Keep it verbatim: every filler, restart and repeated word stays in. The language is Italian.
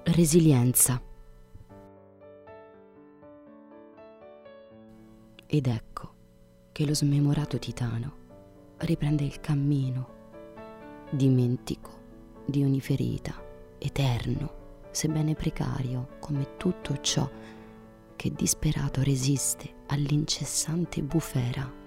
Resilienza. Ed ecco che lo smemorato titano riprende il cammino, dimentico di ogni ferita, eterno, sebbene precario come tutto ciò che disperato resiste all'incessante bufera